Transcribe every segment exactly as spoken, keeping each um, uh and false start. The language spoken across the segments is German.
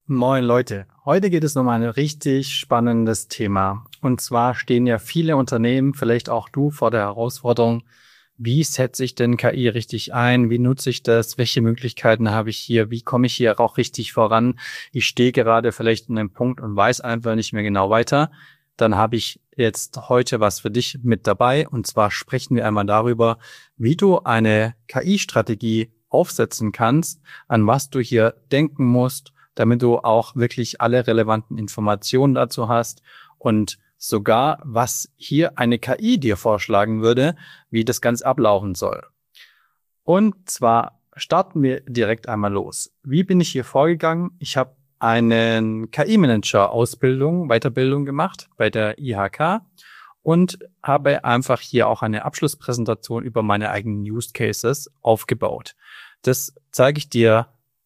Moin Leute, heute geht es um ein richtig spannendes Thema. Und zwar stehen ja viele Unternehmen, vielleicht auch du, vor der Herausforderung, wie setze ich denn K I richtig ein? Wie nutze ich das? Welche Möglichkeiten habe ich hier? Wie komme ich hier auch richtig voran? Ich stehe gerade vielleicht an einem Punkt und weiß einfach nicht mehr genau weiter. Dann habe ich jetzt heute was für dich mit dabei. Und zwar sprechen wir einmal darüber, wie du eine K I-Strategie aufsetzen kannst, an was du hier denken musst, damit du auch wirklich alle relevanten Informationen dazu hast und sogar, was hier eine K I dir vorschlagen würde, wie das Ganze ablaufen soll. Und zwar starten wir direkt einmal los. Wie bin ich hier vorgegangen? Ich habe einen K I-Manager-Ausbildung, Weiterbildung gemacht bei der I H K und habe einfach hier auch eine Abschlusspräsentation über meine eigenen Use Cases aufgebaut. Das zeige ich dir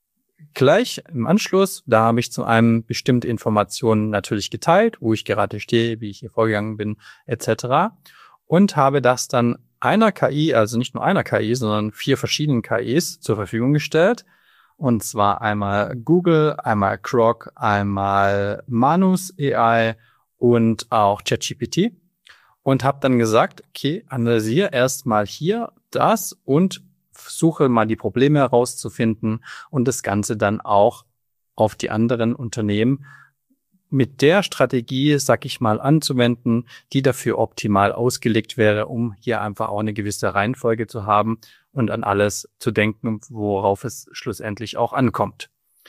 gleich im Anschluss. Da habe ich zu einem bestimmte Informationen natürlich geteilt, wo ich gerade stehe, wie ich hier vorgegangen bin, et cetera. Und habe das dann einer K I, also nicht nur einer K I, sondern vier verschiedenen K Is zur Verfügung gestellt. Und zwar einmal Google, einmal Grok, einmal Manus A I und auch ChatGPT. Und habe dann gesagt, okay, analysiere erstmal hier das und suche mal die Probleme herauszufinden und das Ganze dann auch auf die anderen Unternehmen mit der Strategie, sag ich mal, anzuwenden, die dafür optimal ausgelegt wäre, um hier einfach auch eine gewisse Reihenfolge zu haben und an alles zu denken, worauf es schlussendlich auch ankommt.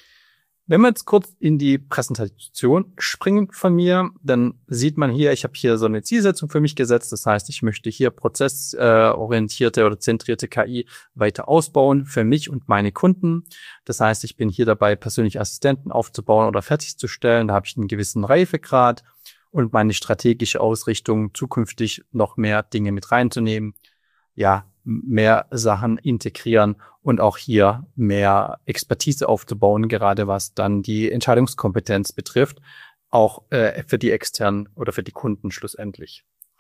Wenn wir jetzt kurz in die Präsentation springen von mir, dann sieht man hier, ich habe hier so eine Zielsetzung für mich gesetzt. Das heißt, ich möchte hier prozessorientierte oder zentrierte K I weiter ausbauen für mich und meine Kunden. Das heißt, ich bin hier dabei, persönliche Assistenten aufzubauen oder fertigzustellen. Da habe ich einen gewissen Reifegrad und meine strategische Ausrichtung, zukünftig noch mehr Dinge mit reinzunehmen. Ja, mehr Sachen integrieren und auch hier mehr Expertise aufzubauen, gerade was dann die Entscheidungskompetenz betrifft, auch äh, für die externen oder für die Kunden schlussendlich.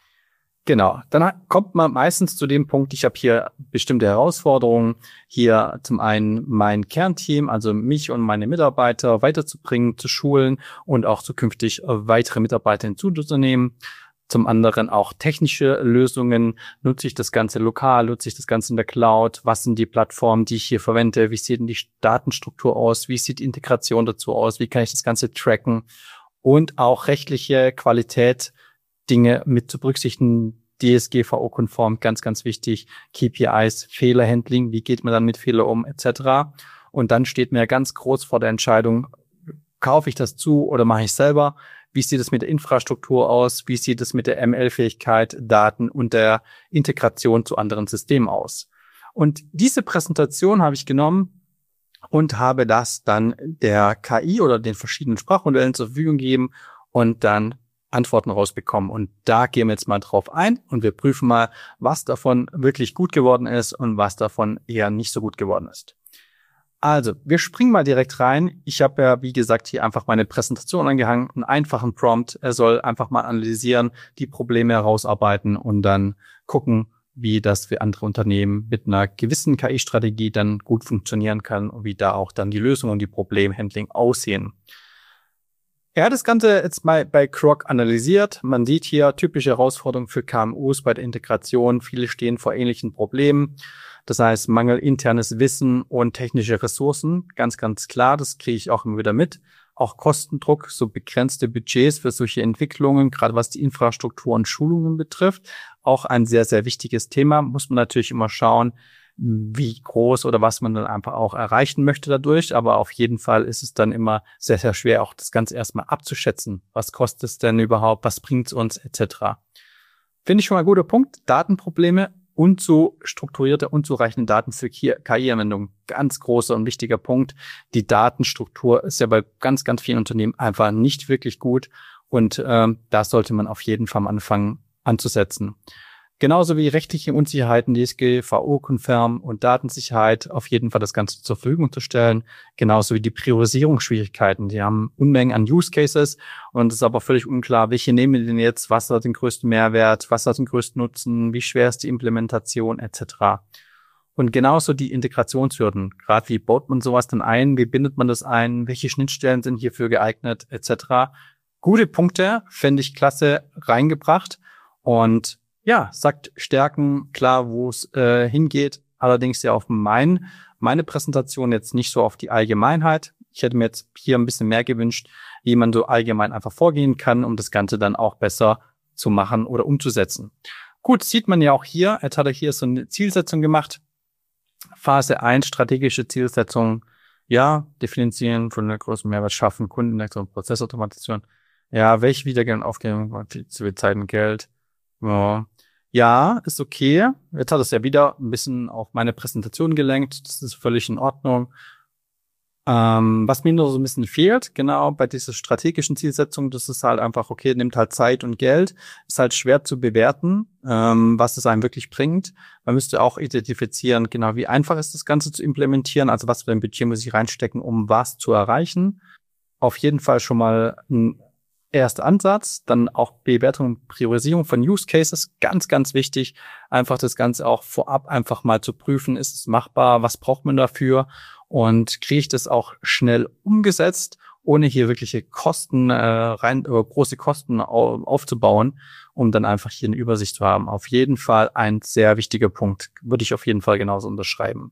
Genau, dann kommt man meistens zu dem Punkt, ich habe hier bestimmte Herausforderungen, hier zum einen mein Kernteam, also mich und meine Mitarbeiter weiterzubringen, zu schulen und auch zukünftig weitere Mitarbeiter hinzuzunehmen. Zum anderen auch technische Lösungen. Nutze ich das Ganze lokal? Nutze ich das Ganze in der Cloud? Was sind die Plattformen, die ich hier verwende? Wie sieht denn die Datenstruktur aus? Wie sieht die Integration dazu aus? Wie kann ich das Ganze tracken? Und auch rechtliche Qualität, Dinge mit zu berücksichtigen. D S G V O-konform, ganz, ganz wichtig. K P Is, Fehlerhandling, wie geht man dann mit Fehler um, et cetera. Und dann steht mir ganz groß vor der Entscheidung, kaufe ich das zu oder mache ich es selber? Wie sieht es mit der Infrastruktur aus? Wie sieht es mit der M L-Fähigkeit, Daten und der Integration zu anderen Systemen aus? Und diese Präsentation habe ich genommen und habe das dann der K I oder den verschiedenen Sprachmodellen zur Verfügung gegeben und dann Antworten rausbekommen. Und da gehen wir jetzt mal drauf ein und wir prüfen mal, was davon wirklich gut geworden ist und was davon eher nicht so gut geworden ist. Also, wir springen mal direkt rein. Ich habe ja, wie gesagt, hier einfach meine Präsentation angehangen, einen einfachen Prompt. Er soll einfach mal analysieren, die Probleme herausarbeiten und dann gucken, wie das für andere Unternehmen mit einer gewissen K I-Strategie dann gut funktionieren kann und wie da auch dann die Lösung und die Problemhandling aussehen. Er hat das Ganze jetzt mal bei Grok analysiert. Man sieht hier typische Herausforderungen für K M Us bei der Integration. Viele stehen vor ähnlichen Problemen. Das heißt, Mangel internes Wissen und technische Ressourcen. Ganz, ganz klar, das kriege ich auch immer wieder mit. Auch Kostendruck, so begrenzte Budgets für solche Entwicklungen, gerade was die Infrastruktur und Schulungen betrifft. Auch ein sehr, sehr wichtiges Thema. Muss man natürlich immer schauen, wie groß oder was man dann einfach auch erreichen möchte dadurch. Aber auf jeden Fall ist es dann immer sehr, sehr schwer, auch das Ganze erstmal abzuschätzen. Was kostet es denn überhaupt? Was bringt es uns? et cetera. Finde ich schon mal ein guter Punkt. Datenprobleme. Unzu strukturierte, unzureichende Daten für K I-Anwendungen. Ganz großer und wichtiger Punkt. Die Datenstruktur ist ja bei ganz, ganz vielen Unternehmen einfach nicht wirklich gut. Und ähm, da sollte man auf jeden Fall am Anfang anzusetzen. Genauso wie rechtliche Unsicherheiten, D S G V O-konform und Datensicherheit, auf jeden Fall das Ganze zur Verfügung zu stellen. Genauso wie die Priorisierungsschwierigkeiten. Die haben Unmengen an Use Cases und es ist aber völlig unklar, welche nehmen wir denn jetzt, was hat den größten Mehrwert, was hat den größten Nutzen, wie schwer ist die Implementation et cetera. Und genauso die Integrationshürden. Gerade wie baut man sowas dann ein? Wie bindet man das ein? Welche Schnittstellen sind hierfür geeignet? Etc. Gute Punkte, fände ich klasse reingebracht. Und ja, sagt Stärken, klar, wo es äh, hingeht. Allerdings ja auf mein, meine Präsentation jetzt nicht so auf die Allgemeinheit. Ich hätte mir jetzt hier ein bisschen mehr gewünscht, wie man so allgemein einfach vorgehen kann, um das Ganze dann auch besser zu machen oder umzusetzen. Gut, sieht man ja auch hier. Jetzt hat er hier so eine Zielsetzung gemacht. Phase eins, strategische Zielsetzung. Ja, differenzieren von der großen Mehrwert schaffen, Kundenaktion, Prozessautomation. Ja, welche Wiedergaben, Aufgaben, viel Zeit und Geld. Ja. Ja, ist okay. Jetzt hat es ja wieder ein bisschen auf meine Präsentation gelenkt. Das ist völlig in Ordnung. Ähm, was mir nur so ein bisschen fehlt, genau, bei dieser strategischen Zielsetzung, das ist halt einfach, okay, nimmt halt Zeit und Geld, ist halt schwer zu bewerten, ähm, was es einem wirklich bringt. Man müsste auch identifizieren, genau, wie einfach ist das Ganze zu implementieren, also was für ein Budget muss ich reinstecken, um was zu erreichen. Auf jeden Fall schon mal ein erster Ansatz, dann auch Bewertung und Priorisierung von Use Cases, ganz, ganz wichtig, einfach das Ganze auch vorab einfach mal zu prüfen, ist es machbar, was braucht man dafür und kriege ich das auch schnell umgesetzt, ohne hier wirkliche Kosten, äh, rein äh, große Kosten au- aufzubauen, um dann einfach hier eine Übersicht zu haben. Auf jeden Fall ein sehr wichtiger Punkt, würde ich auf jeden Fall genauso unterschreiben.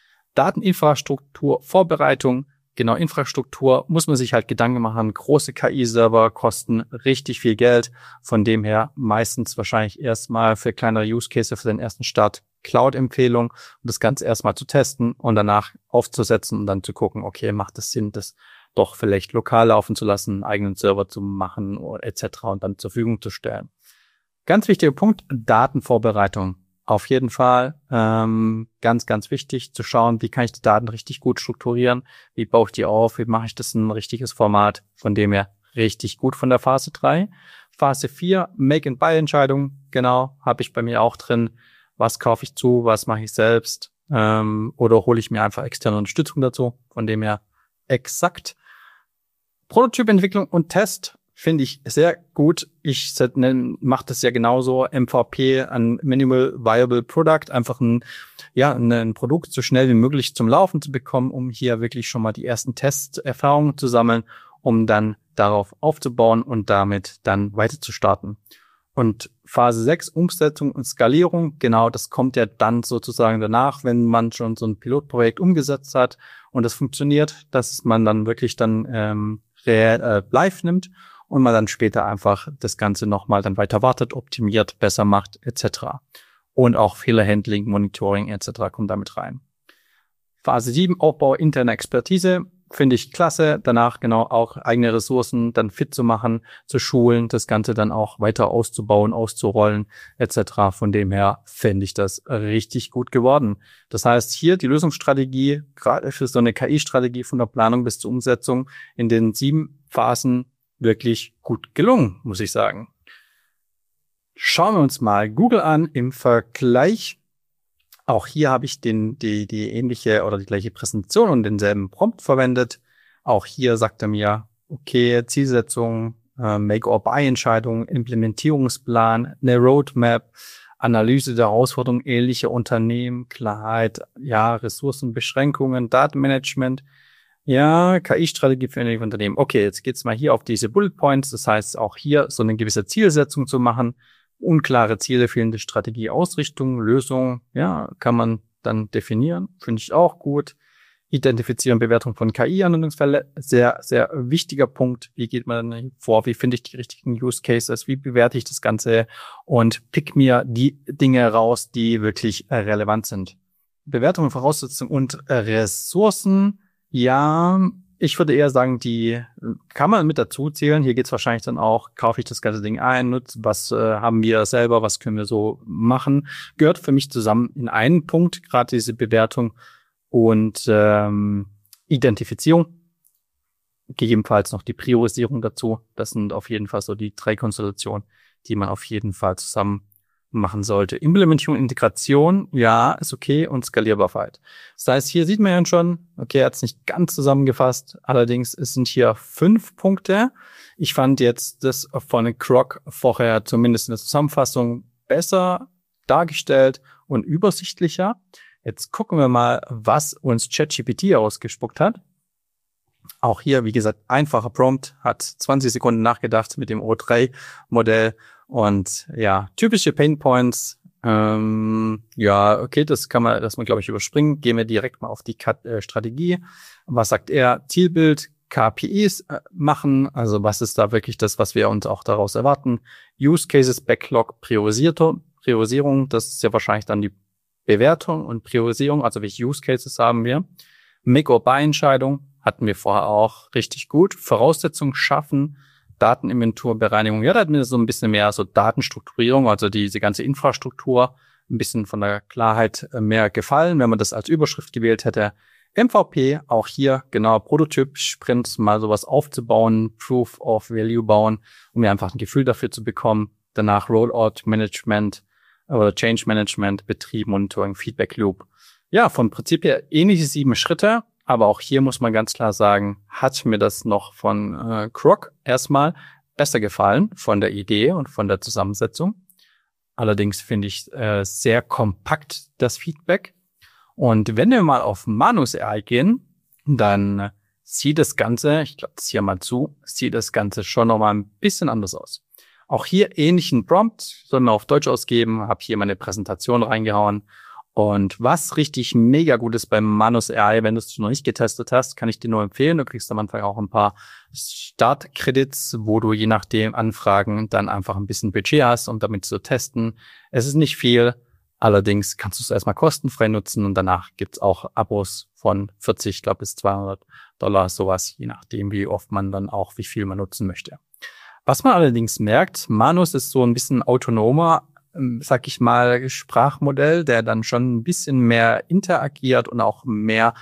Dateninfrastruktur, Vorbereitung. Genau, Infrastruktur muss man sich halt Gedanken machen. Große K I-Server kosten richtig viel Geld. Von dem her meistens wahrscheinlich erstmal für kleinere Use Cases für den ersten Start Cloud-Empfehlung, um das Ganze erstmal zu testen und danach aufzusetzen und dann zu gucken, okay, macht es Sinn, das doch vielleicht lokal laufen zu lassen, einen eigenen Server zu machen et cetera und dann zur Verfügung zu stellen. Ganz wichtiger Punkt, Datenvorbereitung. Auf jeden Fall ähm, ganz, ganz wichtig zu schauen, wie kann ich die Daten richtig gut strukturieren, wie baue ich die auf, wie mache ich das in ein richtiges Format, von dem her richtig gut von der Phase drei. Phase vier, Make-and-Buy-Entscheidung, genau, habe ich bei mir auch drin. Was kaufe ich zu, was mache ich selbst ähm, oder hole ich mir einfach externe Unterstützung dazu, von dem her exakt. Prototypentwicklung und Test finde ich sehr gut. Ich mache das ja genauso. M V P, ein Minimal Viable Product, einfach ein, ja, ein Produkt so schnell wie möglich zum Laufen zu bekommen, um hier wirklich schon mal die ersten Testerfahrungen zu sammeln, um dann darauf aufzubauen und damit dann weiter zu starten. Und Phase sechs, Umsetzung und Skalierung, genau, das kommt ja dann sozusagen danach, wenn man schon so ein Pilotprojekt umgesetzt hat und das funktioniert, dass man dann wirklich dann ähm, real, äh, live nimmt und man dann später einfach das Ganze nochmal dann weiter wartet, optimiert, besser macht, et cetera. Und auch Fehlerhandling, Monitoring et cetera kommt damit rein. Phase sieben, Aufbau interner Expertise, finde ich klasse. Danach genau auch eigene Ressourcen dann fit zu machen, zu schulen, das Ganze dann auch weiter auszubauen, auszurollen et cetera. Von dem her finde ich das richtig gut geworden. Das heißt, hier die Lösungsstrategie, gerade für so eine K I-Strategie von der Planung bis zur Umsetzung in den sieben Phasen wirklich gut gelungen, muss ich sagen. Schauen wir uns mal Google an im Vergleich. Auch hier habe ich den, die, die ähnliche oder die gleiche Präsentation und denselben Prompt verwendet. Auch hier sagt er mir, okay, Zielsetzung, äh, Make-or-Buy-Entscheidung, Implementierungsplan, eine Roadmap, Analyse der Herausforderungen ähnlicher Unternehmen, Klarheit, ja, Ressourcenbeschränkungen, Datenmanagement, ja, K I-Strategie für ähnliche Unternehmen. Okay, jetzt geht's mal hier auf diese Bullet Points. Das heißt, auch hier so eine gewisse Zielsetzung zu machen. Unklare Ziele, fehlende Strategie, Ausrichtung, Lösung, ja, kann man dann definieren. Finde ich auch gut. Identifizieren, Bewertung von K I-Anwendungsfälle, sehr, sehr wichtiger Punkt. Wie geht man dann vor? Wie finde ich die richtigen Use Cases? Wie bewerte ich das Ganze? Und pick mir die Dinge raus, die wirklich äh, relevant sind. Bewertung, Voraussetzungen und äh, Ressourcen. Ja, ich würde eher sagen, die kann man mit dazu zählen. Hier geht es wahrscheinlich dann auch, kaufe ich das ganze Ding ein, nutze, was äh, haben wir selber, was können wir so machen. Gehört für mich zusammen in einen Punkt, gerade diese Bewertung und ähm, Identifizierung. Gegebenenfalls noch die Priorisierung dazu. Das sind auf jeden Fall so die drei Konstellationen, die man auf jeden Fall zusammen machen sollte. Implementierung, Integration, ja, ist okay und Skalierbarkeit. Das heißt, hier sieht man ja schon, okay, er hat es nicht ganz zusammengefasst, allerdings es sind hier fünf Punkte. Ich fand jetzt das von Croc vorher zumindest in der Zusammenfassung besser dargestellt und übersichtlicher. Jetzt gucken wir mal, was uns ChatGPT ausgespuckt hat. Auch hier, wie gesagt, einfacher Prompt, hat zwanzig Sekunden nachgedacht mit dem O drei Modell und ja, typische Painpoints. Ähm, ja, okay, das kann man, das man glaube ich überspringen. Gehen wir direkt mal auf die Kat- äh, Strategie. Was sagt er? Zielbild, K P Is äh, machen. Also was ist da wirklich das, was wir uns auch daraus erwarten? Use Cases, Backlog, Priorisierung. Priorisierung, das ist ja wahrscheinlich dann die Bewertung und Priorisierung. Also welche Use Cases haben wir? Make-or-Buy-Entscheidung hatten wir vorher auch richtig gut. Voraussetzungen schaffen. Dateninventurbereinigung, ja, da hat mir so ein bisschen mehr so Datenstrukturierung, also diese ganze Infrastruktur, ein bisschen von der Klarheit mehr gefallen, wenn man das als Überschrift gewählt hätte. M V P, auch hier genau Prototyp, Sprint, mal sowas aufzubauen, Proof of Value bauen, um mir einfach ein Gefühl dafür zu bekommen. Danach Rollout Management oder Change Management, Betrieb, Monitoring, Feedback Loop. Ja, vom Prinzip her ähnliche sieben Schritte. Aber auch hier muss man ganz klar sagen, hat mir das noch von äh, Croc erstmal besser gefallen, von der Idee und von der Zusammensetzung. Allerdings finde ich äh, sehr kompakt das Feedback. Und wenn wir mal auf Manus A I gehen, dann sieht das Ganze, ich glaube das hier mal zu, sieht das Ganze schon nochmal ein bisschen anders aus. Auch hier ähnlichen Prompt, soll man auf Deutsch ausgeben, habe hier meine Präsentation reingehauen. Und was richtig mega gut ist beim Manus A I, wenn du es noch nicht getestet hast, kann ich dir nur empfehlen. Du kriegst am Anfang auch ein paar Startcredits, wo du je nachdem Anfragen dann einfach ein bisschen Budget hast, um damit zu testen. Es ist nicht viel, allerdings kannst du es erstmal kostenfrei nutzen und danach gibt's auch Abos von vierzig, ich glaube bis zweihundert Dollar, sowas, je nachdem, wie oft man dann auch, wie viel man nutzen möchte. Was man allerdings merkt, Manus ist so ein bisschen autonomer, sag ich mal, Sprachmodell, der dann schon ein bisschen mehr interagiert und auch mehr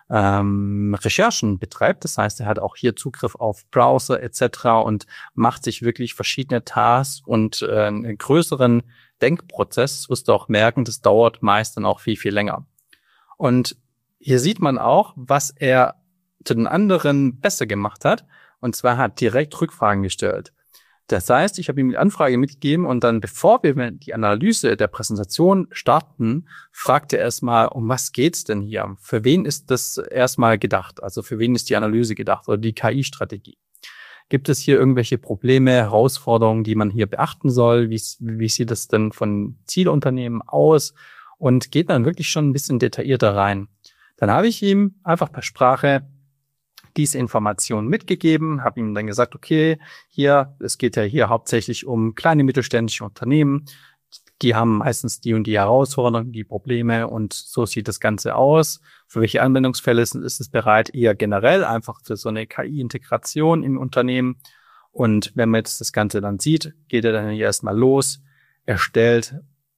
ähm, Recherchen betreibt. Das heißt, er hat auch hier Zugriff auf Browser et cetera und macht sich wirklich verschiedene Tasks und äh, einen größeren Denkprozess. Das wirst du auch merken, das dauert meist dann auch viel, viel länger. Und hier sieht man auch, was er zu den anderen besser gemacht hat. Und zwar hat direkt Rückfragen gestellt. Das heißt, ich habe ihm die Anfrage mitgegeben und dann, bevor wir die Analyse der Präsentation starten, fragte er erstmal, um was geht's denn hier? Für wen ist das erstmal gedacht? Also für wen ist die Analyse gedacht oder die K I-Strategie? Gibt es hier irgendwelche Probleme, Herausforderungen, die man hier beachten soll? Wie, wie sieht das denn von Zielunternehmen aus? Und geht dann wirklich schon ein bisschen detaillierter rein. Dann habe ich ihm einfach per Sprache diese Informationen mitgegeben, habe ihm dann gesagt, okay, hier, es geht ja hier hauptsächlich um kleine mittelständische Unternehmen. Die haben meistens die und die Herausforderungen, die Probleme und so sieht das Ganze aus. Für welche Anwendungsfälle ist, ist es bereit? Eher generell, einfach für so eine K I-Integration im Unternehmen. Und wenn man jetzt das Ganze dann sieht, geht er dann hier erstmal los, erstellt,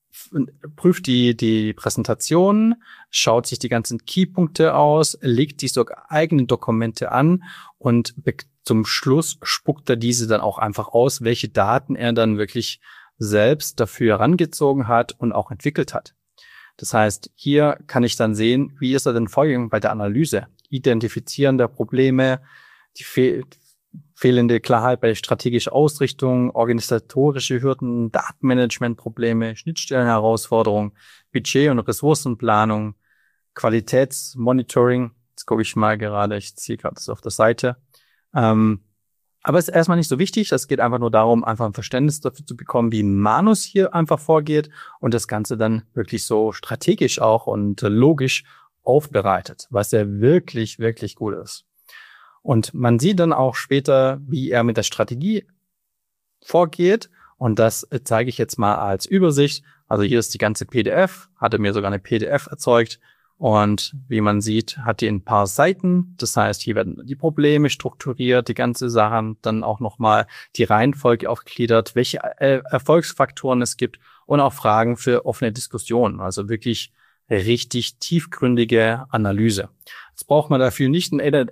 prüft die, die Präsentation, schaut sich die ganzen Keypunkte aus, legt die sogar eigene Dokumente an und zum Schluss spuckt er diese dann auch einfach aus, welche Daten er dann wirklich selbst dafür herangezogen hat und auch entwickelt hat. Das heißt, hier kann ich dann sehen, wie ist er denn vorgegangen bei der Analyse? Identifizieren der Probleme, die Fe- fehlende Klarheit bei strategischer Ausrichtung, organisatorische Hürden, Datenmanagementprobleme, Schnittstellenherausforderungen, Budget- und Ressourcenplanung, Qualitätsmonitoring. Jetzt gucke ich mal gerade, ich ziehe gerade das auf der Seite. Ähm, aber es ist erstmal nicht so wichtig. Es geht einfach nur darum, einfach ein Verständnis dafür zu bekommen, wie Manus hier einfach vorgeht und das Ganze dann wirklich so strategisch auch und logisch aufbereitet, was ja wirklich, wirklich gut ist. Und man sieht dann auch später, wie er mit der Strategie vorgeht. Und das zeige ich jetzt mal als Übersicht. Also hier ist die ganze P D F, hatte mir sogar eine P D F erzeugt. Und wie man sieht, hat die ein paar Seiten. Das heißt, hier werden die Probleme strukturiert, die ganze Sachen, dann auch nochmal die Reihenfolge aufgegliedert, welche Erfolgsfaktoren es gibt und auch Fragen für offene Diskussionen. Also wirklich richtig tiefgründige Analyse. Jetzt braucht man dafür nicht einen L L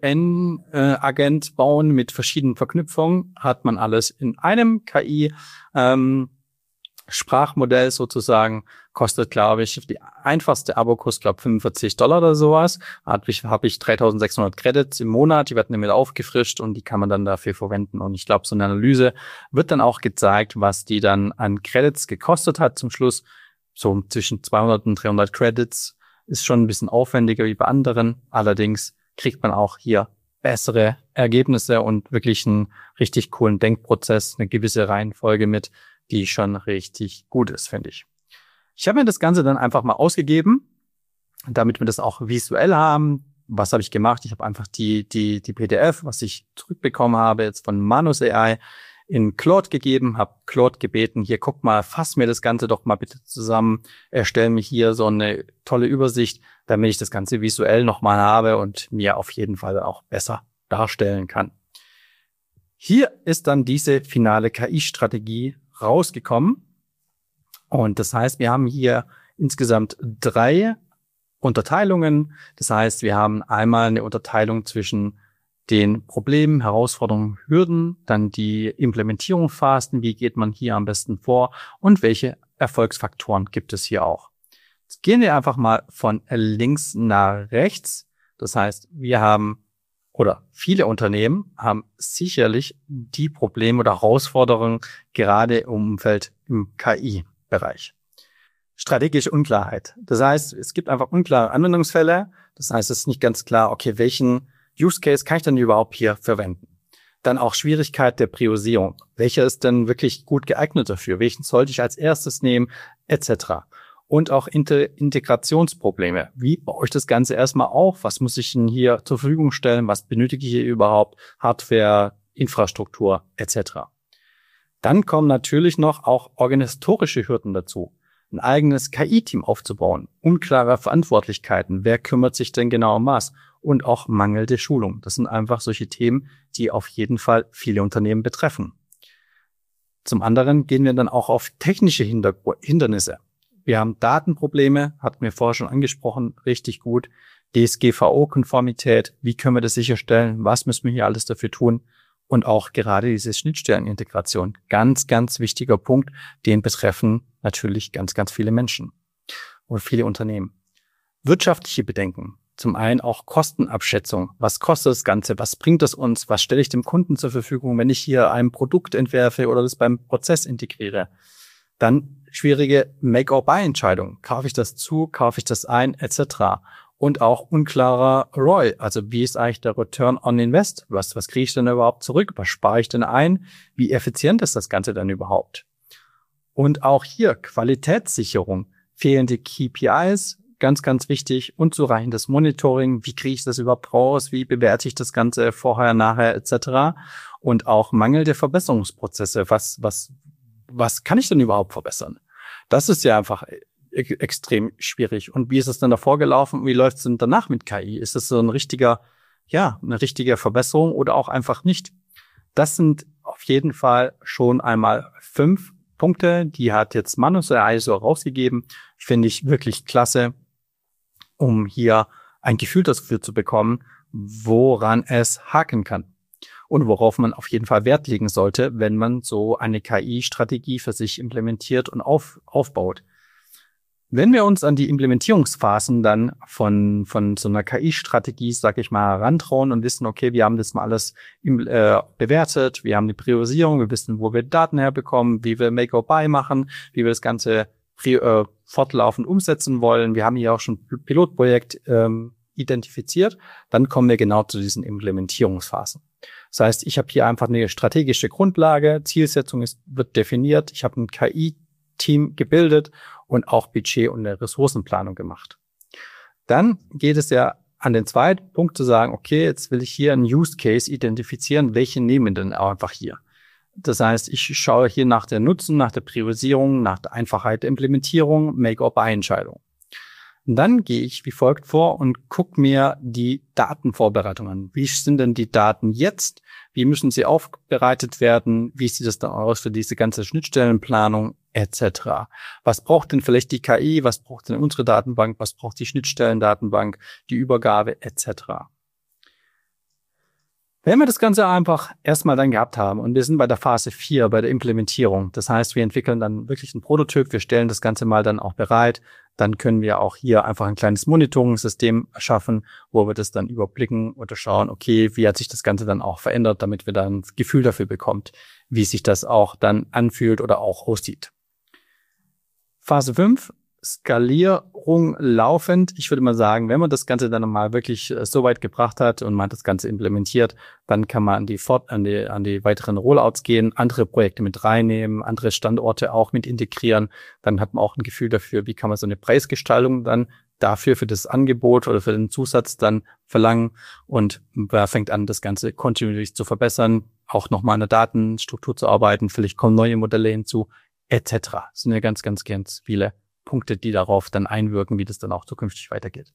M-Agent bauen mit verschiedenen Verknüpfungen. Hat man alles in einem K I-Sprachmodell ähm, sozusagen. Kostet, glaube ich, die einfachste Abo kostet, glaube ich, fünfundvierzig Dollar oder sowas. Habe ich, hab ich dreitausendsechshundert Credits im Monat. Die werden damit aufgefrischt und die kann man dann dafür verwenden. Und ich glaube, so eine Analyse wird dann auch gezeigt, was die dann an Credits gekostet hat zum Schluss. So zwischen zweihundert und dreihundert Credits ist schon ein bisschen aufwendiger wie bei anderen. Allerdings kriegt man auch hier bessere Ergebnisse und wirklich einen richtig coolen Denkprozess, eine gewisse Reihenfolge mit, die schon richtig gut ist, finde ich. Ich habe mir das Ganze dann einfach mal ausgegeben, damit wir das auch visuell haben. Was habe ich gemacht? Ich habe einfach die die die P D F, was ich zurückbekommen habe, jetzt von Manus A I, in Claude gegeben, habe Claude gebeten, hier guck mal, fass mir das Ganze doch mal bitte zusammen, erstell mir hier so eine tolle Übersicht, damit ich das Ganze visuell nochmal habe und mir auf jeden Fall auch besser darstellen kann. Hier ist dann diese finale K I-Strategie rausgekommen. Und das heißt, wir haben hier insgesamt drei Unterteilungen. Das heißt, wir haben einmal eine Unterteilung zwischen den Problemen, Herausforderungen, Hürden, dann die Implementierungsphasen, wie geht man hier am besten vor und welche Erfolgsfaktoren gibt es hier auch. Jetzt gehen wir einfach mal von links nach rechts. Das heißt, wir haben oder viele Unternehmen haben sicherlich die Probleme oder Herausforderungen gerade im Umfeld im K I-Bereich. Strategische Unklarheit. Das heißt, es gibt einfach unklare Anwendungsfälle. Das heißt, es ist nicht ganz klar, okay, welchen Use Case kann ich denn überhaupt hier verwenden? Dann auch Schwierigkeit der Priorisierung. Welcher ist denn wirklich gut geeignet dafür? Welchen sollte ich als erstes nehmen? Etc. Und auch Inter- Integrationsprobleme. Wie baue ich das Ganze erstmal auf? Was muss ich denn hier zur Verfügung stellen? Was benötige ich hier überhaupt? Hardware, Infrastruktur et cetera. Dann kommen natürlich noch auch organisatorische Hürden dazu. Ein eigenes K I-Team aufzubauen, unklare Verantwortlichkeiten, wer kümmert sich denn genau um was und auch mangelnde Schulung. Das sind einfach solche Themen, die auf jeden Fall viele Unternehmen betreffen. Zum anderen gehen wir dann auch auf technische Hinder- Hindernisse. Wir haben Datenprobleme, hatten wir vorher schon angesprochen, richtig gut. D S G V O-Konformität, wie können wir das sicherstellen, was müssen wir hier alles dafür tun? Und auch gerade diese Schnittstellenintegration, ganz, ganz wichtiger Punkt, den betreffen natürlich ganz, ganz viele Menschen und viele Unternehmen. Wirtschaftliche Bedenken, zum einen auch Kostenabschätzung. Was kostet das Ganze? Was bringt es uns? Was stelle ich dem Kunden zur Verfügung, wenn ich hier ein Produkt entwerfe oder das beim Prozess integriere? Dann schwierige Make-or-Buy-Entscheidungen. Kaufe ich das zu? Kaufe ich das ein? Etc. Und auch unklarer R O I. Also wie ist eigentlich der Return on Invest? Was, was kriege ich denn überhaupt zurück? Was spare ich denn ein? Wie effizient ist das Ganze dann überhaupt? Und auch hier Qualitätssicherung. Fehlende K P Is, ganz, ganz wichtig. Unzureichendes Monitoring. Wie kriege ich das überhaupt raus? Wie bewerte ich das Ganze vorher, nachher et cetera? Und auch mangelnde Verbesserungsprozesse. Was, was, was kann ich denn überhaupt verbessern? Das ist ja einfach extrem schwierig. Und wie ist es dann davor gelaufen? Wie läuft es denn danach mit K I? Ist es so ein richtiger, ja, eine richtige Verbesserung oder auch einfach nicht? Das sind auf jeden Fall schon einmal fünf Punkte, die hat jetzt Manus A I so rausgegeben. Finde ich wirklich klasse, um hier ein Gefühl dafür zu bekommen, woran es haken kann und worauf man auf jeden Fall Wert legen sollte, wenn man so eine K I-Strategie für sich implementiert und auf, aufbaut. Wenn wir uns an die Implementierungsphasen dann von von so einer K I-Strategie, sag ich mal, herantrauen und wissen, okay, wir haben das mal alles äh, bewertet, wir haben die Priorisierung, wir wissen, wo wir Daten herbekommen, wie wir Make-or-Buy machen, wie wir das Ganze äh, fortlaufend umsetzen wollen. Wir haben hier auch schon ein Pilotprojekt ähm, identifiziert. Dann kommen wir genau zu diesen Implementierungsphasen. Das heißt, ich habe hier einfach eine strategische Grundlage, Zielsetzung ist, wird definiert, ich habe ein K I-Team gebildet und auch Budget und eine Ressourcenplanung gemacht. Dann geht es ja an den zweiten Punkt zu sagen, okay, jetzt will ich hier einen Use Case identifizieren, welche nehmen wir denn einfach hier? Das heißt, ich schaue hier nach der Nutzen, nach der Priorisierung, nach der Einfachheit der Implementierung, Make-or-Buy-Entscheidung. Und dann gehe ich wie folgt vor und gucke mir die Datenvorbereitung an. Wie sind denn die Daten jetzt? Wie müssen sie aufbereitet werden? Wie sieht es dann aus für diese ganze Schnittstellenplanung et cetera? Was braucht denn vielleicht die K I? Was braucht denn unsere Datenbank? Was braucht die Schnittstellendatenbank? Die Übergabe et cetera? Wenn wir das Ganze einfach erstmal dann gehabt haben und wir sind bei der Phase vier, bei der Implementierung, das heißt, wir entwickeln dann wirklich einen Prototyp, wir stellen das Ganze mal dann auch bereit, dann können wir auch hier einfach ein kleines Monitoring-System schaffen, wo wir das dann überblicken oder schauen, okay, wie hat sich das Ganze dann auch verändert, damit wir dann ein Gefühl dafür bekommt, wie sich das auch dann anfühlt oder auch aussieht. Phase fünf, Skalierung laufend. Ich würde mal sagen, wenn man das Ganze dann mal wirklich so weit gebracht hat und man das Ganze implementiert, dann kann man an die, Fort an die, an die weiteren Rollouts gehen, andere Projekte mit reinnehmen, andere Standorte auch mit integrieren. Dann hat man auch ein Gefühl dafür, wie kann man so eine Preisgestaltung dann dafür für das Angebot oder für den Zusatz dann verlangen, und wer fängt an, das Ganze kontinuierlich zu verbessern, auch nochmal an der Datenstruktur zu arbeiten, vielleicht kommen neue Modelle hinzu, et cetera. Das sind ja ganz, ganz, ganz viele Punkte, die darauf dann einwirken, wie das dann auch zukünftig weitergeht.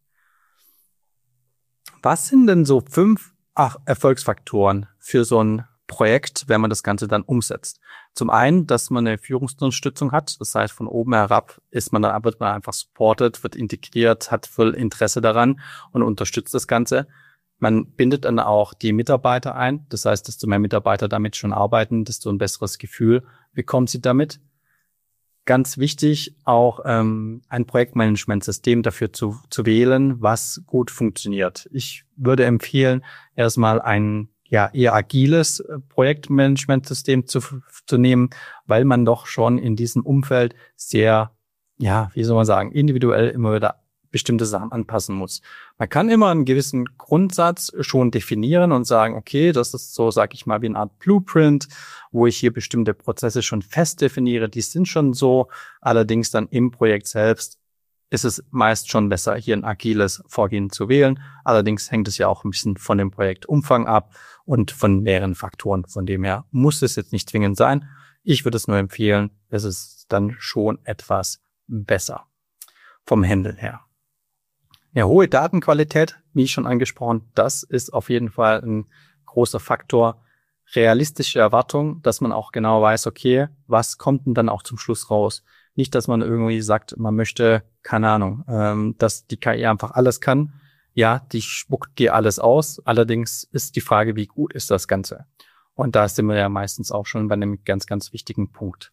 Was sind denn so fünf ach, Erfolgsfaktoren für so ein Projekt, wenn man das Ganze dann umsetzt? Zum einen, dass man eine Führungsunterstützung hat. Das heißt, von oben herab ist man dann, wird man einfach supported, wird integriert, hat voll Interesse daran und unterstützt das Ganze. Man bindet dann auch die Mitarbeiter ein. Das heißt, desto mehr Mitarbeiter damit schon arbeiten, desto ein besseres Gefühl bekommen sie damit. Ganz wichtig, auch ähm, ein Projektmanagementsystem dafür zu, zu wählen, was gut funktioniert. Ich würde empfehlen, erstmal ein ja eher agiles Projektmanagementsystem zu, zu nehmen, weil man doch schon in diesem Umfeld sehr, ja, wie soll man sagen, individuell immer wieder bestimmte Sachen anpassen muss. Man kann immer einen gewissen Grundsatz schon definieren und sagen, okay, das ist so, sag ich mal, wie eine Art Blueprint, wo ich hier bestimmte Prozesse schon fest definiere, die sind schon so. Allerdings dann im Projekt selbst ist es meist schon besser, hier ein agiles Vorgehen zu wählen. Allerdings hängt es ja auch ein bisschen von dem Projektumfang ab und von mehreren Faktoren. Von dem her muss es jetzt nicht zwingend sein. Ich würde es nur empfehlen, es ist dann schon etwas besser vom Handeln her. Ja, hohe Datenqualität, wie schon angesprochen, das ist auf jeden Fall ein großer Faktor. Realistische Erwartung, dass man auch genau weiß, okay, was kommt denn dann auch zum Schluss raus? Nicht, dass man irgendwie sagt, man möchte, keine Ahnung, ähm, dass die K I einfach alles kann. Ja, die spuckt dir alles aus. Allerdings ist die Frage, wie gut ist das Ganze? Und da sind wir ja meistens auch schon bei einem ganz, ganz wichtigen Punkt.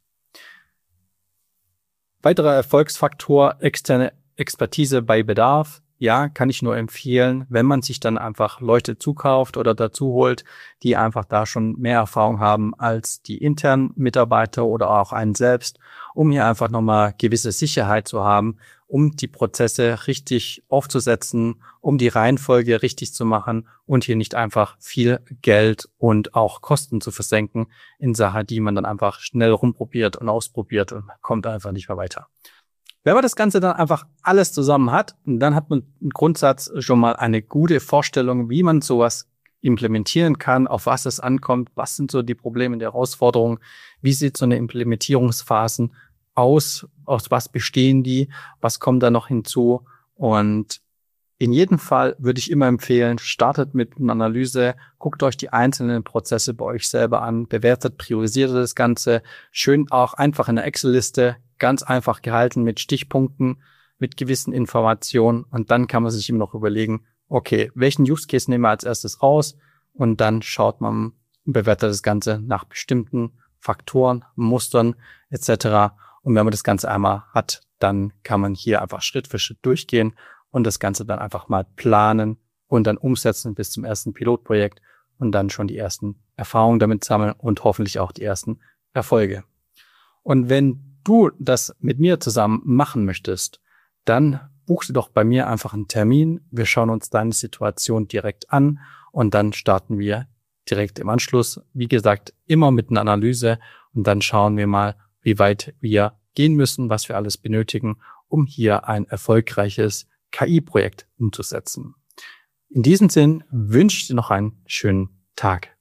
Weiterer Erfolgsfaktor, externe Expertise bei Bedarf. Ja, kann ich nur empfehlen, wenn man sich dann einfach Leute zukauft oder dazu holt, die einfach da schon mehr Erfahrung haben als die internen Mitarbeiter oder auch einen selbst, um hier einfach nochmal gewisse Sicherheit zu haben, um die Prozesse richtig aufzusetzen, um die Reihenfolge richtig zu machen und hier nicht einfach viel Geld und auch Kosten zu versenken in Sachen, die man dann einfach schnell rumprobiert und ausprobiert und kommt einfach nicht mehr weiter. Wenn man das Ganze dann einfach alles zusammen hat, dann hat man im Grundsatz schon mal eine gute Vorstellung, wie man sowas implementieren kann, auf was es ankommt, was sind so die Probleme und die Herausforderungen, wie sieht so eine Implementierungsphase aus, aus was bestehen die, was kommt da noch hinzu. Und in jedem Fall würde ich immer empfehlen, startet mit einer Analyse, guckt euch die einzelnen Prozesse bei euch selber an, bewertet, priorisiert das Ganze, schön auch einfach in der Excel-Liste, ganz einfach gehalten mit Stichpunkten, mit gewissen Informationen, und dann kann man sich immer noch überlegen, okay, welchen Use Case nehmen wir als erstes raus, und dann schaut man, bewertet das Ganze nach bestimmten Faktoren, Mustern et cetera. Und wenn man das Ganze einmal hat, dann kann man hier einfach Schritt für Schritt durchgehen und das Ganze dann einfach mal planen und dann umsetzen bis zum ersten Pilotprojekt und dann schon die ersten Erfahrungen damit sammeln und hoffentlich auch die ersten Erfolge. Und wenn du das mit mir zusammen machen möchtest, dann buch dir doch bei mir einfach einen Termin. Wir schauen uns deine Situation direkt an und dann starten wir direkt im Anschluss. Wie gesagt, immer mit einer Analyse, und dann schauen wir mal, wie weit wir gehen müssen, was wir alles benötigen, um hier ein erfolgreiches K I-Projekt umzusetzen. In diesem Sinn wünsche ich dir noch einen schönen Tag.